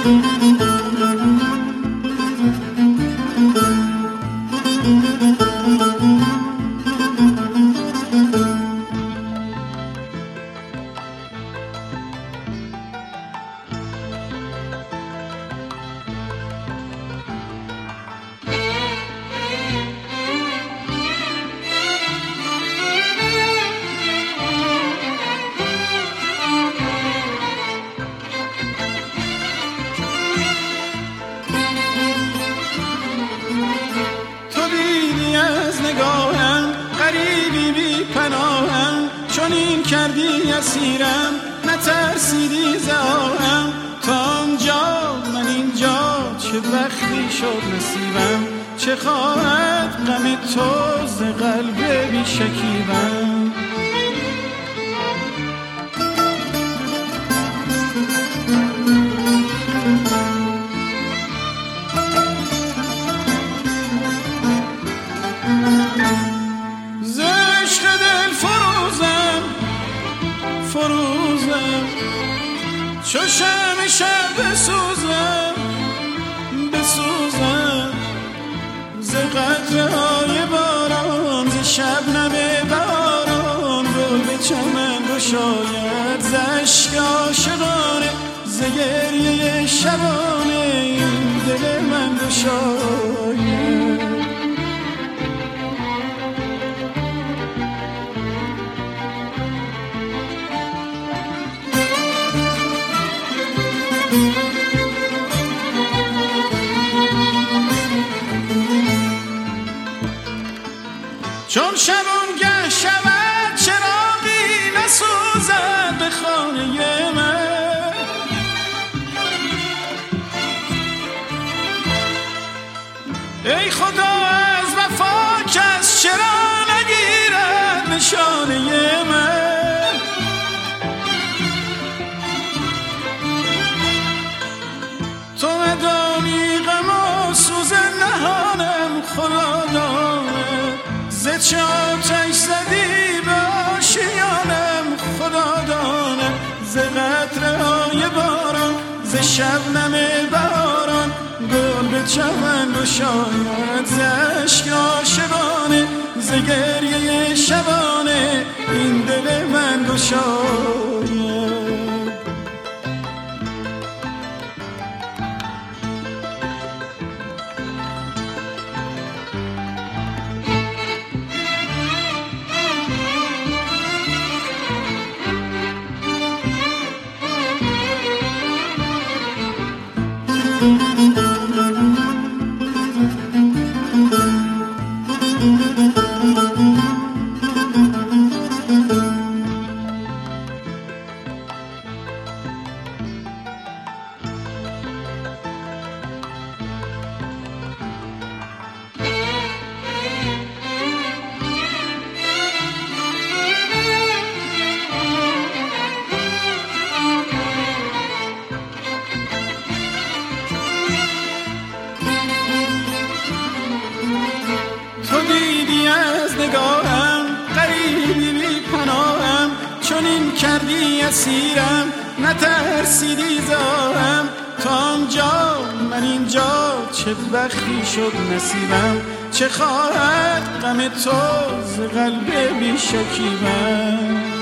چنین کردی اسیرم نترسیدی زارم تا آنجا من اینجا چه وقتی شد نصیبم چه خواهد غم تو ز قلب بی شکیبم چو شمع شب بسوزم ز قطره‌های باران ز شبنم باران گل به چمن گشاید ز اشک عاشقانه ز گریه شبانه این دل من گشاید چون شبانگه شود چراغی نسوزد به خانه من ای خدا از وفا کس چرا نگیرد نشانه من تو ندانی غم و سوز نهانم خدا داند ز چه آتش زدی به آشیانم خدا داند ز قطره‌های باران ز شبنم بهاران گل به چمن گشاید ز اشک عاشقانه ز گریه شبانه این دل من گشاید چنین کردی اسیرم نترسیدی زارم تا آنجا من اینجا چه وقتی شد نصیبم چه خواهد غم تو ز قلب بی شکیبم